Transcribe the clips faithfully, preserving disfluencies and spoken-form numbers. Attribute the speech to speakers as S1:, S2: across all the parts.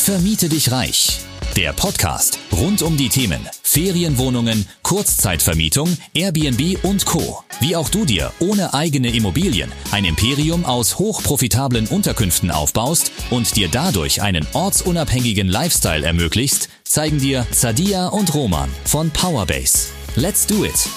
S1: Vermiete dich reich. Der Podcast rund um die Themen Ferienwohnungen, Kurzzeitvermietung, Airbnb und Co. Wie auch du dir ohne eigene Immobilien ein Imperium aus hochprofitablen Unterkünften aufbaust und dir dadurch einen ortsunabhängigen Lifestyle ermöglichst, zeigen dir Sadia und Roman von Powerbase. Let's do it!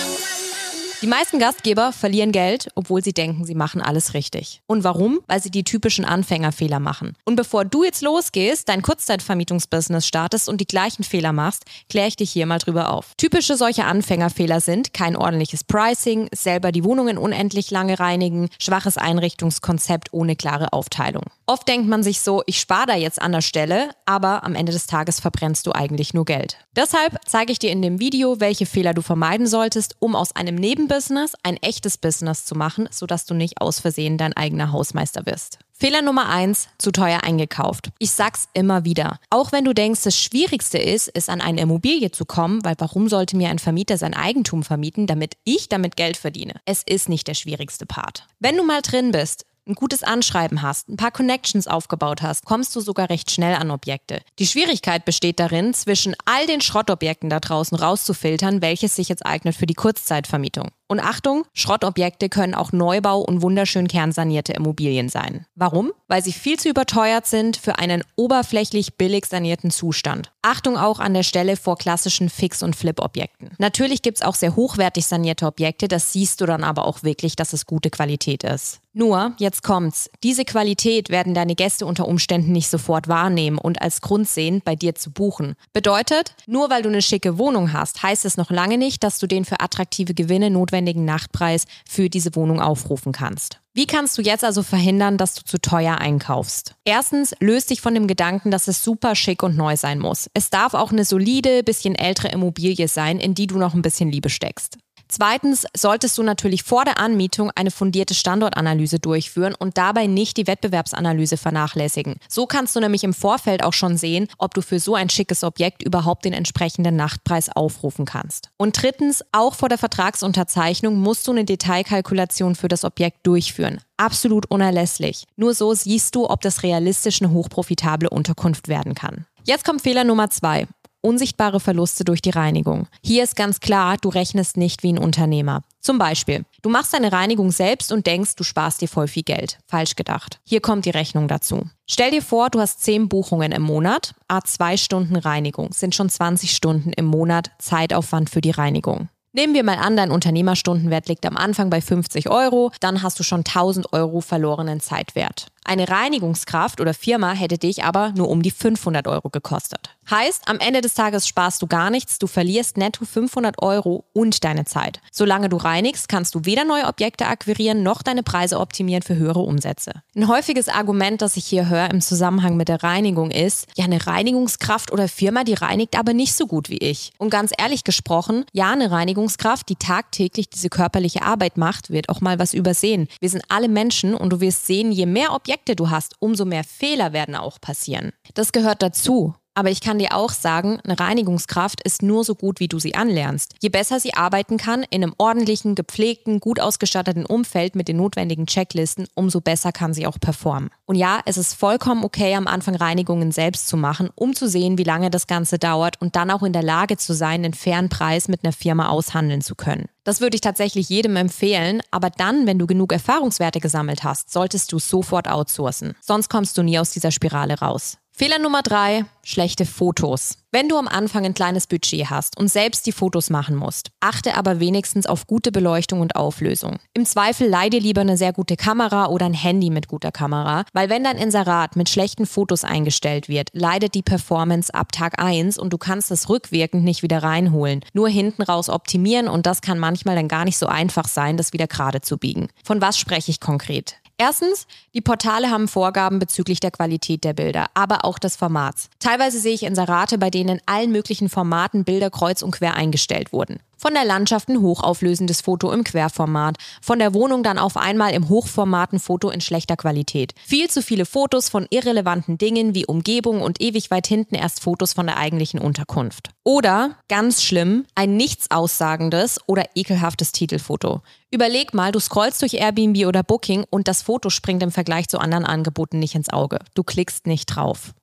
S2: Die meisten Gastgeber verlieren Geld, obwohl sie denken, sie machen alles richtig. Und warum? Weil sie die typischen Anfängerfehler machen. Und bevor du jetzt losgehst, dein Kurzzeitvermietungsbusiness startest und die gleichen Fehler machst, kläre ich dich hier mal drüber auf. Typische solche Anfängerfehler sind kein ordentliches Pricing, selber die Wohnungen unendlich lange reinigen, schwaches Einrichtungskonzept ohne klare Aufteilung. Oft denkt man sich so, ich spare da jetzt an der Stelle, aber am Ende des Tages verbrennst du eigentlich nur Geld. Deshalb zeige ich dir in dem Video, welche Fehler du vermeiden solltest, um aus einem Nebenbusiness ein echtes Business zu machen, sodass du nicht aus Versehen dein eigener Hausmeister wirst. Fehler Nummer eins, zu teuer eingekauft. Ich sag's immer wieder. Auch wenn du denkst, das Schwierigste ist, ist an eine Immobilie zu kommen, weil warum sollte mir ein Vermieter sein Eigentum vermieten, damit ich damit Geld verdiene? Es ist nicht der schwierigste Part. Wenn du mal drin bist, ein gutes Anschreiben hast, ein paar Connections aufgebaut hast, kommst du sogar recht schnell an Objekte. Die Schwierigkeit besteht darin, zwischen all den Schrottobjekten da draußen rauszufiltern, welches sich jetzt eignet für die Kurzzeitvermietung. Und Achtung, Schrottobjekte können auch Neubau und wunderschön kernsanierte Immobilien sein. Warum? Weil sie viel zu überteuert sind für einen oberflächlich billig sanierten Zustand. Achtung auch an der Stelle vor klassischen Fix- und Flip-Objekten. Natürlich gibt es auch sehr hochwertig sanierte Objekte, das siehst du dann aber auch wirklich, dass es gute Qualität ist. Nur, jetzt kommt's, diese Qualität werden deine Gäste unter Umständen nicht sofort wahrnehmen und als Grund sehen, bei dir zu buchen. Bedeutet, nur weil du eine schicke Wohnung hast, heißt es noch lange nicht, dass du den für attraktive Gewinne notwendigen Nachtpreis für diese Wohnung aufrufen kannst. Wie kannst du jetzt also verhindern, dass du zu teuer einkaufst? Erstens, löst dich von dem Gedanken, dass es super schick und neu sein muss. Es darf auch eine solide, bisschen ältere Immobilie sein, in die du noch ein bisschen Liebe steckst. Zweitens solltest du natürlich vor der Anmietung eine fundierte Standortanalyse durchführen und dabei nicht die Wettbewerbsanalyse vernachlässigen. So kannst du nämlich im Vorfeld auch schon sehen, ob du für so ein schickes Objekt überhaupt den entsprechenden Nachtpreis aufrufen kannst. Und drittens, auch vor der Vertragsunterzeichnung musst du eine Detailkalkulation für das Objekt durchführen. Absolut unerlässlich. Nur so siehst du, ob das realistisch eine hochprofitable Unterkunft werden kann. Jetzt kommt Fehler Nummer zwei. Unsichtbare Verluste durch die Reinigung. Hier ist ganz klar, du rechnest nicht wie ein Unternehmer. Zum Beispiel, du machst deine Reinigung selbst und denkst, du sparst dir voll viel Geld. Falsch gedacht. Hier kommt die Rechnung dazu. Stell dir vor, du hast zehn Buchungen im Monat, a zwei Stunden Reinigung, sind schon zwanzig Stunden im Monat Zeitaufwand für die Reinigung. Nehmen wir mal an, dein Unternehmerstundenwert liegt am Anfang bei fünfzig Euro, dann hast du schon tausend Euro verlorenen Zeitwert. Eine Reinigungskraft oder Firma hätte dich aber nur um die fünfhundert Euro gekostet. Heißt, am Ende des Tages sparst du gar nichts, du verlierst netto fünfhundert Euro und deine Zeit. Solange du reinigst, kannst du weder neue Objekte akquirieren, noch deine Preise optimieren für höhere Umsätze. Ein häufiges Argument, das ich hier höre im Zusammenhang mit der Reinigung ist, ja, eine Reinigungskraft oder Firma, die reinigt aber nicht so gut wie ich. Und ganz ehrlich gesprochen, ja, eine Reinigungskraft, die tagtäglich diese körperliche Arbeit macht, wird auch mal was übersehen. Wir sind alle Menschen und du wirst sehen, je mehr Objekte du hast, umso mehr Fehler werden auch passieren. Das gehört dazu. Aber ich kann dir auch sagen, eine Reinigungskraft ist nur so gut, wie du sie anlernst. Je besser sie arbeiten kann, in einem ordentlichen, gepflegten, gut ausgestatteten Umfeld mit den notwendigen Checklisten, umso besser kann sie auch performen. Und ja, es ist vollkommen okay, am Anfang Reinigungen selbst zu machen, um zu sehen, wie lange das Ganze dauert und dann auch in der Lage zu sein, einen fairen Preis mit einer Firma aushandeln zu können. Das würde ich tatsächlich jedem empfehlen, aber dann, wenn du genug Erfahrungswerte gesammelt hast, solltest du sofort outsourcen. Sonst kommst du nie aus dieser Spirale raus. Fehler Nummer drei, schlechte Fotos. Wenn du am Anfang ein kleines Budget hast und selbst die Fotos machen musst, achte aber wenigstens auf gute Beleuchtung und Auflösung. Im Zweifel leih dir lieber eine sehr gute Kamera oder ein Handy mit guter Kamera, weil wenn dein Inserat mit schlechten Fotos eingestellt wird, leidet die Performance ab Tag eins und du kannst es rückwirkend nicht wieder reinholen. Nur hinten raus optimieren und das kann manchmal dann gar nicht so einfach sein, das wieder gerade zu biegen. Von was spreche ich konkret? Erstens, die Portale haben Vorgaben bezüglich der Qualität der Bilder, aber auch des Formats. Teilweise sehe ich Inserate, bei denen in allen möglichen Formaten Bilder kreuz und quer eingestellt wurden. Von der Landschaft ein hochauflösendes Foto im Querformat, von der Wohnung dann auf einmal im Hochformat ein Foto in schlechter Qualität. Viel zu viele Fotos von irrelevanten Dingen wie Umgebung und ewig weit hinten erst Fotos von der eigentlichen Unterkunft. Oder, ganz schlimm, ein nichts aussagendes oder ekelhaftes Titelfoto. Überleg mal, du scrollst durch Airbnb oder Booking und das Foto springt im Vergleich zu anderen Angeboten nicht ins Auge. Du klickst nicht drauf.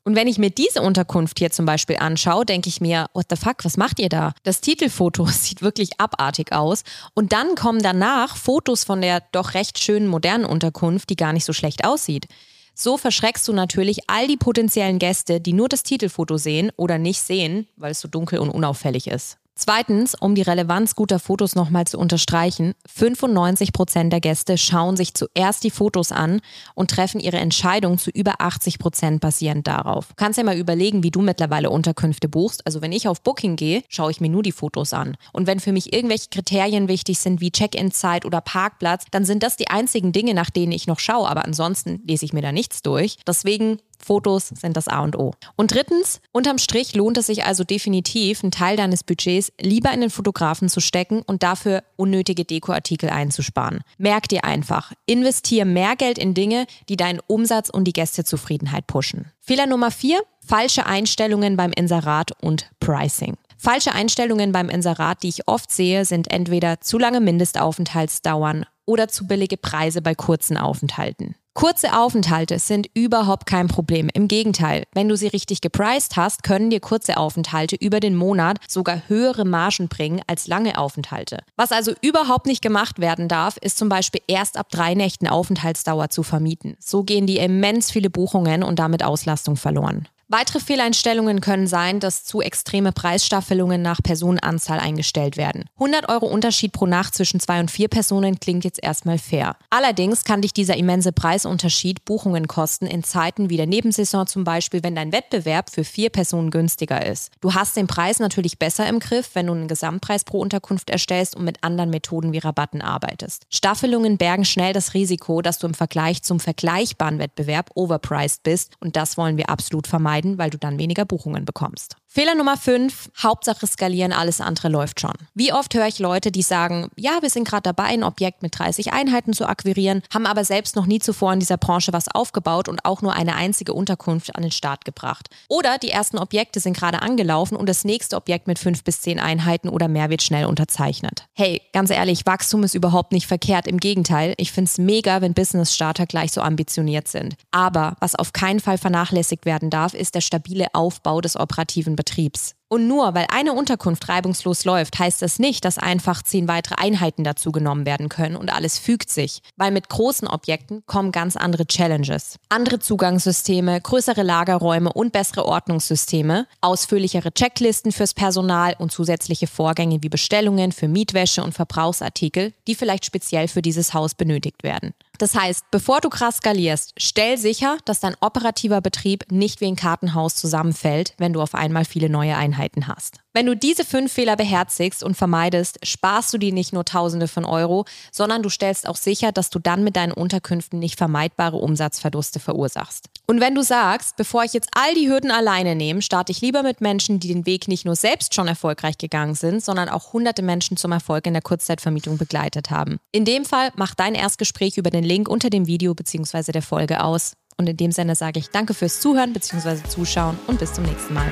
S2: Und wenn ich mir diese Unterkunft hier zum Beispiel anschaue, denke ich mir, what the fuck, was macht ihr da? Das Titelfoto sieht wirklich abartig aus. Und dann kommen danach Fotos von der doch recht schönen modernen Unterkunft, die gar nicht so schlecht aussieht. So verschreckst du natürlich all die potenziellen Gäste, die nur das Titelfoto sehen oder nicht sehen, weil es so dunkel und unauffällig ist. Zweitens, um die Relevanz guter Fotos nochmal zu unterstreichen, fünfundneunzig Prozent der Gäste schauen sich zuerst die Fotos an und treffen ihre Entscheidung zu über achtzig Prozent basierend darauf. Du kannst ja mal überlegen, wie du mittlerweile Unterkünfte buchst. Also wenn ich auf Booking gehe, schaue ich mir nur die Fotos an. Und wenn für mich irgendwelche Kriterien wichtig sind, wie Check-in-Zeit oder Parkplatz, dann sind das die einzigen Dinge, nach denen ich noch schaue. Aber ansonsten lese ich mir da nichts durch. Deswegen Fotos sind das A und O. Und drittens, unterm Strich lohnt es sich also definitiv, einen Teil deines Budgets lieber in den Fotografen zu stecken und dafür unnötige Dekoartikel einzusparen. Merk dir einfach, investiere mehr Geld in Dinge, die deinen Umsatz und die Gästezufriedenheit pushen. Fehler Nummer vier, falsche Einstellungen beim Inserat und Pricing. Falsche Einstellungen beim Inserat, die ich oft sehe, sind entweder zu lange Mindestaufenthaltsdauern oder zu billige Preise bei kurzen Aufenthalten. Kurze Aufenthalte sind überhaupt kein Problem. Im Gegenteil, wenn du sie richtig gepriced hast, können dir kurze Aufenthalte über den Monat sogar höhere Margen bringen als lange Aufenthalte. Was also überhaupt nicht gemacht werden darf, ist zum Beispiel erst ab drei Nächten Aufenthaltsdauer zu vermieten. So gehen dir immens viele Buchungen und damit Auslastung verloren. Weitere Fehleinstellungen können sein, dass zu extreme Preisstaffelungen nach Personenanzahl eingestellt werden. hundert Euro Unterschied pro Nacht zwischen zwei und vier Personen klingt jetzt erstmal fair. Allerdings kann dich dieser immense Preisunterschied Buchungen kosten in Zeiten wie der Nebensaison zum Beispiel, wenn dein Wettbewerb für vier Personen günstiger ist. Du hast den Preis natürlich besser im Griff, wenn du einen Gesamtpreis pro Unterkunft erstellst und mit anderen Methoden wie Rabatten arbeitest. Staffelungen bergen schnell das Risiko, dass du im Vergleich zum vergleichbaren Wettbewerb overpriced bist und das wollen wir absolut vermeiden, weil du dann weniger Buchungen bekommst. Fehler Nummer fünf, Hauptsache skalieren, alles andere läuft schon. Wie oft höre ich Leute, die sagen, ja, wir sind gerade dabei, ein Objekt mit dreißig Einheiten zu akquirieren, haben aber selbst noch nie zuvor in dieser Branche was aufgebaut und auch nur eine einzige Unterkunft an den Start gebracht. Oder die ersten Objekte sind gerade angelaufen und das nächste Objekt mit fünf bis zehn Einheiten oder mehr wird schnell unterzeichnet. Hey, ganz ehrlich, Wachstum ist überhaupt nicht verkehrt. Im Gegenteil, ich finde es mega, wenn Business-Starter gleich so ambitioniert sind. Aber was auf keinen Fall vernachlässigt werden darf, ist der stabile Aufbau des operativen Betriebs. Und nur weil eine Unterkunft reibungslos läuft, heißt das nicht, dass einfach zehn weitere Einheiten dazu genommen werden können und alles fügt sich. Weil mit großen Objekten kommen ganz andere Challenges. Andere Zugangssysteme, größere Lagerräume und bessere Ordnungssysteme, ausführlichere Checklisten fürs Personal und zusätzliche Vorgänge wie Bestellungen für Mietwäsche und Verbrauchsartikel, die vielleicht speziell für dieses Haus benötigt werden. Das heißt, bevor du krass skalierst, stell sicher, dass dein operativer Betrieb nicht wie ein Kartenhaus zusammenfällt, wenn du auf einmal viele neue Einheiten hast. Wenn du diese fünf Fehler beherzigst und vermeidest, sparst du dir nicht nur Tausende von Euro, sondern du stellst auch sicher, dass du dann mit deinen Unterkünften nicht vermeidbare Umsatzverluste verursachst. Und wenn du sagst, bevor ich jetzt all die Hürden alleine nehme, starte ich lieber mit Menschen, die den Weg nicht nur selbst schon erfolgreich gegangen sind, sondern auch hunderte Menschen zum Erfolg in der Kurzzeitvermietung begleitet haben. In dem Fall mach dein Erstgespräch über den Link unter dem Video bzw. der Folge aus. Und in dem Sinne sage ich danke fürs Zuhören bzw. Zuschauen und bis zum nächsten Mal.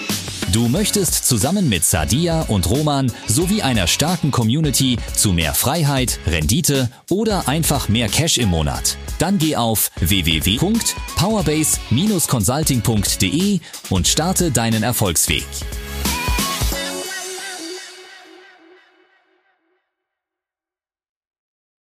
S1: Du möchtest zusammen mit Sadia und Roman sowie einer starken Community zu mehr Freiheit, Rendite oder einfach mehr Cash im Monat? Dann geh auf w w w punkt powerbase Bindestrich consulting punkt de und starte deinen Erfolgsweg.